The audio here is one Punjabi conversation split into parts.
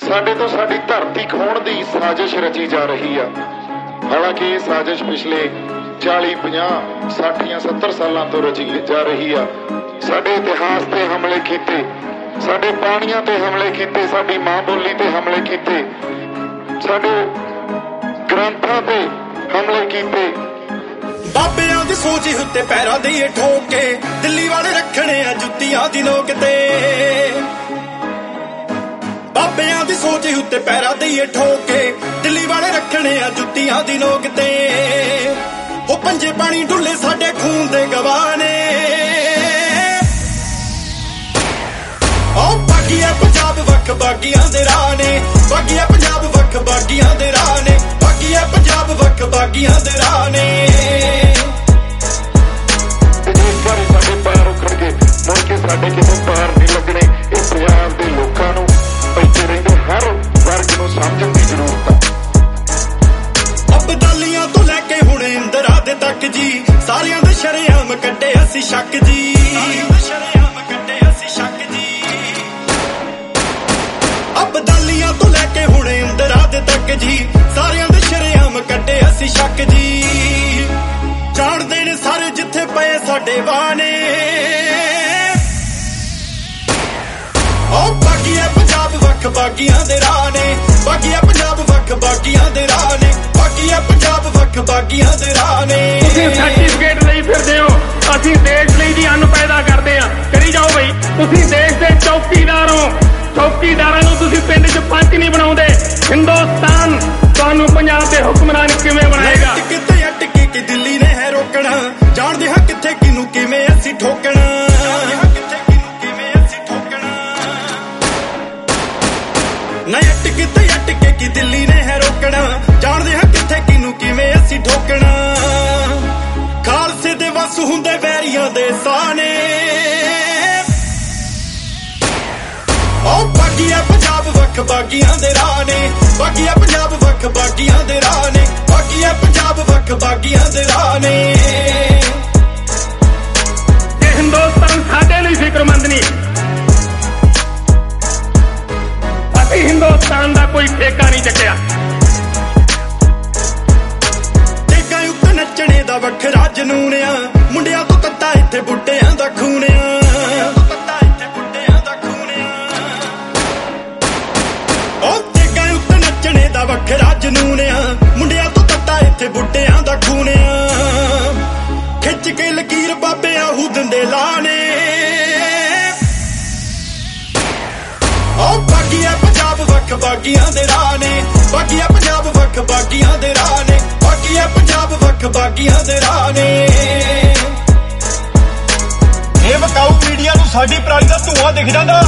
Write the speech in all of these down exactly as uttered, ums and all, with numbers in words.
ਸਾਡੇ ਤੋਂ ਸਾਡੀ ਧਰਤੀ ਖੋਣ ਦੀ ਸਾਜ਼ਿਸ਼ ਰਚੀ ਜਾ ਰਹੀ ਆ। ਹਾਲਾਂਕਿ ਇਹ ਸਾਜ਼ਿਸ਼ ਪਿਛਲੇ ਚਾਲੀ ਪੰਜਾਹ ਸੱਠ ਜਾਂ ਸੱਤਰ ਸਾਲਾਂ ਤੋਂ ਰਚੀ ਜਾ ਰਹੀ ਆ। ਸਾਡੇ ਇਤਿਹਾਸ ਤੇ ਹਮਲੇ ਕੀਤੇ, ਸਾਡੇ ਪਾਣੀਆਂ ਤੇ ਹਮਲੇ ਕੀਤੇ, ਸਾਡੀ ਮਾਂ ਬੋਲੀ ਤੇ ਹਮਲੇ ਕੀਤੇ, ਸਾਡੇ ਗ੍ਰੰਥਾਂ ਤੇ ਹਮਲੇ ਕੀਤੇ। ਬਾਬਿਆਂ ਦੀ ਸੋਚ ਉੱਤੇ ਪੈਰਾਂ ਦੇ ਠੋਕ ਕੇ ਦਿੱਲੀ ਵਾਲੇ ਰੱਖਣੇ ਆ ਜੁੱਤੀਆਂ ਦੀ ਨੋਕ ਤੇ। ਬਾਬਿਆਂ ਦੀ ਸੋਚ ਉੱਤੇ ਪੈਰਾਂ ਦੇ ਠੋਕ ਕੇ ਦਿੱਲੀ ਵਾਲੇ ਰੱਖਣੇ ਆ ਜੁੱਤੀਆਂ ਦੀ ਨੋਕ ਤੇ। ਉਹ ਪੰਜੇ ਪਾਣੀ ਡੁੱਲੇ ਸਾਡੇ ਖੂਨ ਦੇ ਗਵਾਹ ਨੇ। ਉਹ ਬਾਗੀਆ ਪੰਜਾਬ ਵੱਖ ਬਾਗੀਆਂ ਦੇ ਰਾਹ ਨੇ, ਬਾਗੀਆ ਪੰਜਾਬ ਵੱਖ ਬਾਗੀਆਂ ਦੇ ਰਾਹ ਨੇ, ਬਾਗੀਆ ਪੰਜਾਬ ਵੱਖ ਬਾਗੀਆਂ ਦੇ ਰਾਹ ਨੇ। ਜਿਸ ਵਾਰੀ ਸਾਡੇ ਪੈਰ ਉਖੜ ਕੇ ਮੁੜ ਕੇ ਸਾਡੇ ਕਿਸੇ ਪੈਰ ਨਹੀਂ ਲੱਗਣੇ। ਇਹ ਪੰਜਾਬ ਦੇ ਲੋਕਾਂ ਨੂੰ, ਇੱਥੇ ਰਹਿੰਦੇ ਹਰ ਵਰਗ ਨੂੰ ਸਮਝਣ ਦੀ ਜ਼ਰੂਰਤ ਆ। ਅਬਦਾਲੀਆਂ ਤੋਂ ਲੈ ਕੇ ਹੁਣ ਇੰਦਰਾ ਦੇ ਤੱਕ ਜੀ, ਸਾਰਿਆਂ ਦੇ ਸ਼ਰੇਆਮ ਕੱਢੇ ਅਸੀਂ ਸ਼ੱਕ ਜੀ, ਸ਼ਰੇਆਮ ਕੱਢੇ ਅਸੀਂ ਸ਼ੱਕ ਜੀ। ਅਬਦਾਲੀਆਂ ਤੋਂ ਲੈ ਕੇ ਹੁਣ ਇੰਦਰਾ ਦੇ ਤੱਕ ਜੀ, ਸਾਰਿਆਂ ਦੇ ਸ਼ਰੇਆਮ ਕੱਢੇ ਅਸੀਂ ਸ਼ੱਕ ਜੀ। ਜਾਣਦੇ ਨੇ ਸਾਰੇ ਜਿੱਥੇ ਪਏ ਸਾਡੇ ਬਾਣੇ। ਉਹ ਬਾਗੀਆ ਪੰਜਾਬ ਵੱਖ ਬਾਗੀਆਂ ਦੇ ਰਾਹ ਨੇ, ਬਾਗੀਆ ਪੰਜਾਬ ਵੱਖ ਬਾਗੀਆਂ ਦੇ ਰਾਹ ਨੇ, ਬਾਗੀਆ ਪੰਜਾਬ ਵੱਖ ਬਾਗੀਆਂ ਦੇ ਰਾਹ ਨੇ। ਤੁਸੀਂ ਸਰਟੀਫਿਕੇਟ ਲਈ ਫਿਰਦੇ ਹੋ, ਅਸੀਂ ਦੇਸ਼ ਲਈ ਜੀ ਅੰਨ ਪੈਦਾ ਕਰਦੇ ਆ। ਕਰੀ ਜਾਓ ਬਈ, ਤੁਸੀਂ ਦੇਸ਼ ਦੇ ਚੌਕੀਦਾਰ ਹੋ। ਚੌਕੀਦਾਰਾਂ ਨੂੰ ਤੁਸੀਂ ਪਿੰਡ 'ਚ ਪੰਚ ਨਹੀਂ ਬਣਾਉਂਦੇ। ਹਿੰਦੁਸਤਾਨ ਤੁਹਾਨੂੰ ਪੰਜਾਬ ਦੇ ਹੁਕਮਰਾਨ ਕਿਵੇਂ ਬਣਾਏਗਾ? ਕਿਤੇ ਅਟਕੇ ਕਿ ਦਿੱਲੀ ਨੇ ਹੈ ਰੋਕਣਾ, ਜਾਣਦੇ ਹਾਂ ਕਿੱਥੇ ਕਿਨੂੰ ਕਿਵੇਂ ਅਸੀਂ ਠੋਕਣਾ। ਨਾ ਅਟਕੇ ਤੇ ਅਟਕੇ ਕਿ ਦਿੱਲੀ ਨੇ ਹੈ ਰੋਕਣਾ, ਜਾਣਦੇ ਹਾਂ ਕਿੱਥੇ ਕਿਨੂੰ ਕਿਵੇਂ ਅਸੀਂ ਠੋਕਣਾ। ਖਾਲਸੇ ਦੇ ਵਸ ਹੁੰਦੇ ਵੈਰੀਆਂ ਦੇ ਸਾਨੇ। ਉਹ ਬਾਗੀਆ ਪੰਜਾਬ ਵੱਖ ਬਾਗੀਆਂ ਦੇ ਰਾਹ ਨੇ, ਬਾਗੀਆ ਪੰਜਾਬ ਵੱਖ ਬਾਗੀਆਂ ਦੇ ਰਾਹ ਨੇ, ਬਾਗੀਆ ਪੰਜਾਬ ਵੱਖ ਬਾਗੀਆਂ ਦੇ ਰਾਹ ਨੇ। ਇਹ ਹਿੰਦੁਸਤਾਨ ਸਾਡੇ ਲਈ ਫਿਕਰਮੰਦ ਨਹੀਂ। ਅਸੀਂ ਹਿੰਦੁਸਤਾਨ ਦਾ ਕੋਈ ਠੇਕਾ ਨਹੀਂ ਚੱਕਿਆ। ਠੇਕਾਂ ਉੱਤੇ ਨੱਚਣੇ ਦਾ ਵੱਖਰਾ ਜਨੂਨ ਆ, ਮੁੰਡਿਆਂ ਤੋਂ ਤੱਤਾ ਇੱਥੇ ਬੁੱਢਿਆਂ ਦਾ ਖੂਨ ਆ। ਦਾ ਵੱਖਰਾ ਜਨੂਨ ਆ, ਮੁੰਡਿਆਂ ਤੋਂ ਤੱਤਾ ਇੱਥੇ ਬੁੱਢਿਆਂ ਦਾ ਖੂਨ ਆ। ਖਿੱਚ ਕੇ ਲਕੀਰ ਬਾਬੇ ਆਹੂ ਦਿੰਦੇ ਲਾਣੇ। ਉਹ ਬਾਗੀਆ ਪੰਜਾਬ ਵੱਖ ਬਾਗੀਆਂ ਦੇ ਰਾਹ ਨੇ, ਬਾਗੀਆ ਪੰਜਾਬ ਵੱਖ ਬਾਗੀਆਂ ਦੇ ਰਾਹ ਨੇ, ਬਾਗੀਆ ਪੰਜਾਬ ਵੱਖ ਬਾਗੀਆਂ ਦੇ ਰਾਹ ਨੇ। ਇਹ ਵਿਕਾਊ ਮੀਡੀਆ ਨੂੰ ਸਾਡੀ ਪਰਾਲੀ ਦਾ ਧੂੰਆਂ ਦਿਖ ਜਾਂਦਾ।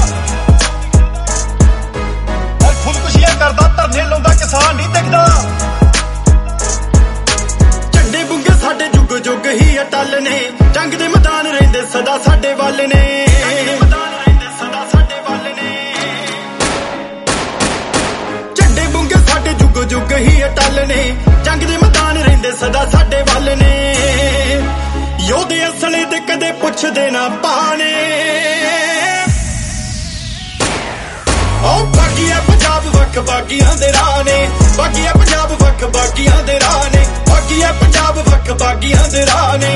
ਖੁਦਕੁਸ਼ੀਆਂ ਕਰਦਾ, ਧਰਨੇ ਲਾਉਂਦਾ, ਕਿਸਾਨ ਨਹੀਂ ਦਿਖਦਾ। ਝੰਡੇ ਬੁੰਗੇ ਸਾਡੇ ਜੁਗ ਜੁਗ ਹੀ ਅਟਲ ਨੇ, ਜੰਗ ਦੇ ਮੈਦਾਨ ਰਹਿੰਦੇ ਸਦਾ ਸਾਡੇ ਵੱਲ ਨੇ। ਝੰਡੇ ਬੁੰਗੇ ਸਾਡੇ ਜੁਗ ਜੁਗ ਹੀ ਅਟਲ ਨੇ, ਜੰਗ ਦੇ ਮੈਦਾਨ ਰਹਿੰਦੇ ਸਦਾ ਸਾਡੇ ਵੱਲ ਨੇ। ਯੋਧੇ ਅਸਲੇ ਤੇ ਕਦੇ ਪੁੱਛਦੇ ਨਾ ਪਾਣੇ। ਉਹ ਬਾਗੀਆ ਪੰਜਾਬ ਵੱਖ ਬਾਗੀਆਂ ਦੇ ਰਾਹ ਨੇ, ਬਾਗੀਆ ਪੰਜਾਬ ਵੱਖ ਬਾਗੀਆਂ ਦੇ ਰਾਹ ਨੇ, ਬਾਗੀਆ ਪੰਜਾਬ ਵੱਖ ਬਾਗੀਆਂ ਦੇ ਰਾਹ ਨੇ।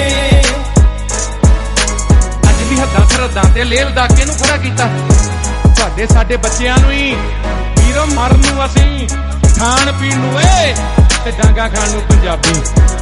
ਅੱਜ ਵੀ ਹੱਦਾਂ ਸਰਹੱਦਾਂ ਤੇ ਲੇਹ ਲਦਾਕੇ ਨੂੰ ਖੜਾ ਕੀਤਾ। ਤੁਹਾਡੇ ਸਾਡੇ ਬੱਚਿਆਂ ਨੂੰ ਹੀ ਵੀਰੋ ਮਰਨ ਨੂੰ ਅਸੀਂ, ਖਾਣ ਪੀਣ ਨੂੰ ਏ ਤੇ ਡਾਂਗਾ ਖਾਣ ਨੂੰ ਪੰਜਾਬੀ।